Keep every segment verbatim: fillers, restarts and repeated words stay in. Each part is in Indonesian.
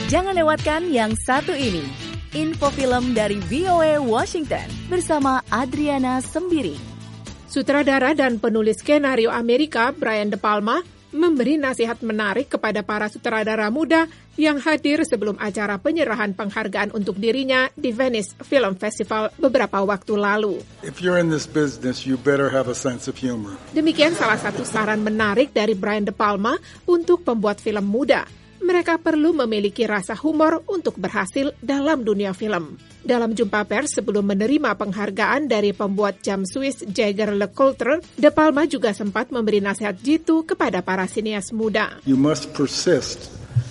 Jangan lewatkan yang satu ini. Info film dari V O A Washington bersama Adriana Sembiring. Sutradara dan penulis skenario Amerika Brian De Palma memberi nasihat menarik kepada para sutradara muda yang hadir sebelum acara penyerahan penghargaan untuk dirinya di Venice Film Festival beberapa waktu lalu. If you're in this business, you better have a sense of humor. Demikian salah satu saran menarik dari Brian De Palma untuk pembuat film muda. Mereka perlu memiliki rasa humor untuk berhasil dalam dunia film. Dalam jumpa pers sebelum menerima penghargaan dari pembuat jam Swiss Jaeger-LeCoultre, De Palma juga sempat memberi nasihat jitu kepada para sinias muda. You must persist,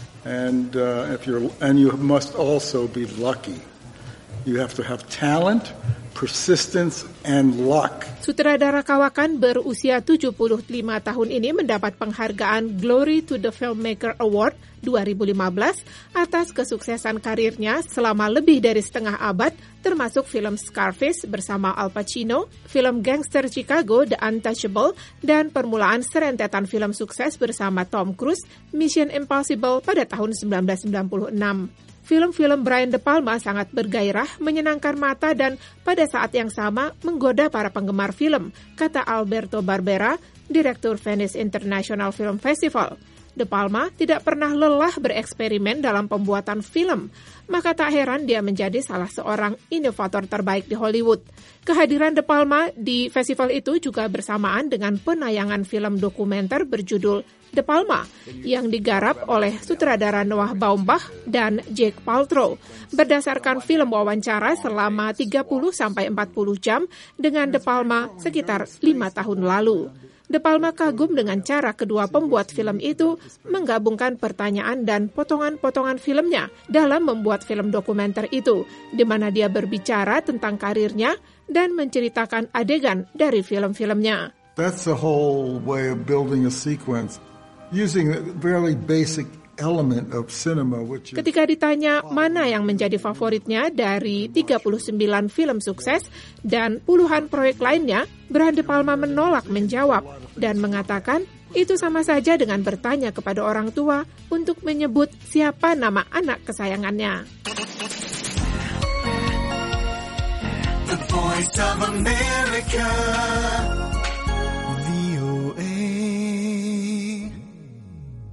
and uh, if you're and you must also be lucky. You have to have talent, persistence, and luck. Sutradara kawakan berusia tujuh puluh lima tahun ini mendapat penghargaan Glory to the Filmmaker Award dua ribu lima belas atas kesuksesan karirnya selama lebih dari setengah abad, termasuk film Scarface bersama Al Pacino, film gangster Chicago The Untouchable, dan permulaan serentetan film sukses bersama Tom Cruise, Mission Impossible pada tahun sembilan belas sembilan puluh enam. Film-film Brian De Palma sangat bergairah, menyenangkan mata, dan pada saat yang sama menggoda para penggemar film, kata Alberto Barbera, Direktur Venice International Film Festival. De Palma tidak pernah lelah bereksperimen dalam pembuatan film, maka tak heran dia menjadi salah seorang inovator terbaik di Hollywood. Kehadiran De Palma di festival itu juga bersamaan dengan penayangan film dokumenter berjudul De Palma yang digarap oleh sutradara Noah Baumbach dan Jake Paltrow berdasarkan film wawancara selama tiga puluh sampai empat puluh jam dengan De Palma sekitar lima tahun lalu. De Palma kagum dengan cara kedua pembuat film itu menggabungkan pertanyaan dan potongan-potongan filmnya dalam membuat film dokumenter itu, di mana dia berbicara tentang karirnya dan menceritakan adegan dari film-filmnya. That's the whole way of building a sequence, using a very basic element of cinema, which is... Ketika ditanya mana yang menjadi favoritnya dari tiga puluh sembilan film sukses dan puluhan proyek lainnya, Brian De Palma menolak menjawab dan mengatakan itu sama saja dengan bertanya kepada orang tua untuk menyebut siapa nama anak kesayangannya. The Voice of America.